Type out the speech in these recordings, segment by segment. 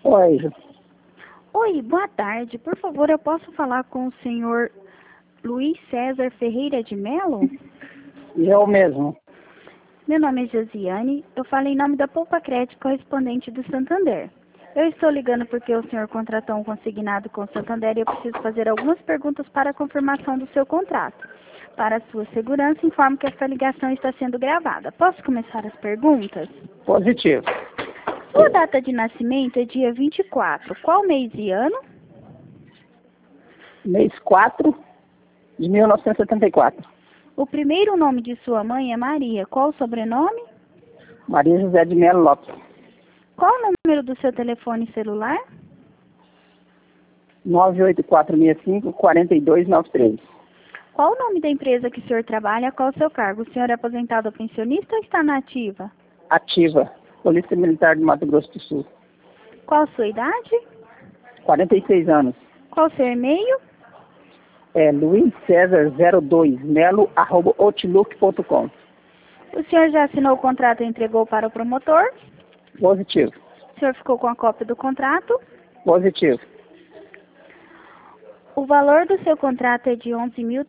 Oi, Oi, boa tarde. Por favor, eu posso falar com o senhor Luiz César Ferreira de Melo? eu mesmo. Meu nome é Josiane. Eu falo em nome da Poupa Crédito correspondente do Santander. Eu estou ligando porque o senhor contratou um consignado com o Santander e eu preciso fazer algumas perguntas para a confirmação do seu contrato. Para a sua segurança, informo que esta ligação está sendo gravada. Posso começar as perguntas? Positivo. Sua data de nascimento é dia 24. Qual mês e ano? Mês 4 de 1974. O primeiro nome de sua mãe é Maria. Qual o sobrenome? Maria José de Melo Lopes. Qual o número do seu telefone celular? 98465-4293. Qual o nome da empresa que o senhor trabalha? Qual o seu cargo? O senhor é aposentado ou pensionista ou está na ativa? Ativa. Polícia Militar do Mato Grosso do Sul. Qual a sua idade? 46 anos. Qual o seu e-mail? É luizcesar02melo@outlook.com. O senhor já assinou o contrato e entregou para o promotor? Positivo. O senhor ficou com a cópia do contrato? Positivo. O valor do seu contrato é de R$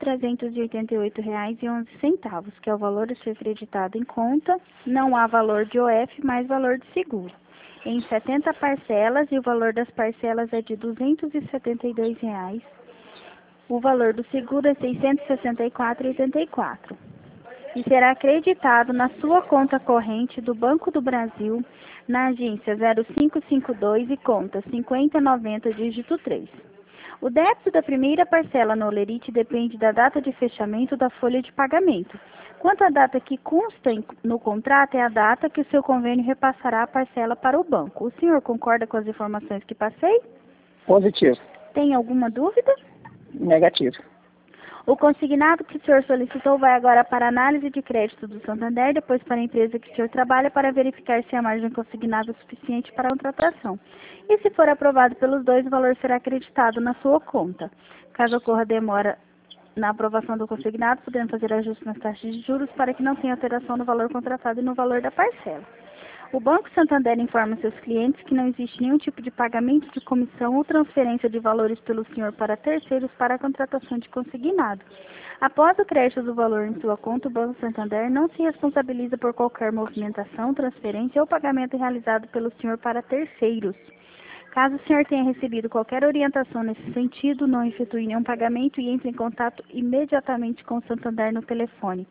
11.388,11, que é o valor a ser creditado em conta. Não há valor de OF, mais valor de seguro. Em 70 parcelas, e o valor das parcelas é de R$ 272. O valor do seguro é R$ 664,84. E será acreditado na sua conta corrente do Banco do Brasil, na agência 0552 e conta 5090, dígito 3. O débito da primeira parcela no Olerite depende da data de fechamento da folha de pagamento. Quanto à data que consta no contrato, é a data que o seu convênio repassará a parcela para o banco. O senhor concorda com as informações que passei? Positivo. Tem alguma dúvida? Negativo. O consignado que o senhor solicitou vai agora para a análise de crédito do Santander, depois para a empresa que o senhor trabalha, para verificar se a margem consignada é suficiente para a contratação. E se for aprovado pelos dois, o valor será acreditado na sua conta. Caso ocorra demora na aprovação do consignado, podemos fazer ajustes nas taxas de juros para que não tenha alteração no valor contratado e no valor da parcela. O Banco Santander informa seus clientes que não existe nenhum tipo de pagamento de comissão ou transferência de valores pelo senhor para terceiros para a contratação de consignado. Após o crédito do valor em sua conta, o Banco Santander não se responsabiliza por qualquer movimentação, transferência ou pagamento realizado pelo senhor para terceiros. Caso o senhor tenha recebido qualquer orientação nesse sentido, não efetue nenhum pagamento e entre em contato imediatamente com o Santander no telefone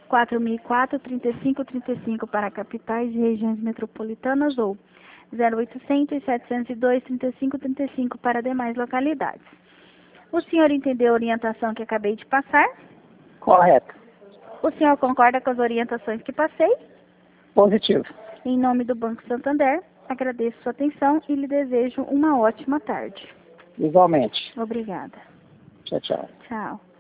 4004-3535 para capitais e regiões metropolitanas ou 0800-702-3535 para demais localidades. O senhor entendeu a orientação que acabei de passar? Correto. O senhor concorda com as orientações que passei? Positivo. Em nome do Banco Santander, agradeço sua atenção e lhe desejo uma ótima tarde. Igualmente. Obrigada. Tchau, tchau. Tchau.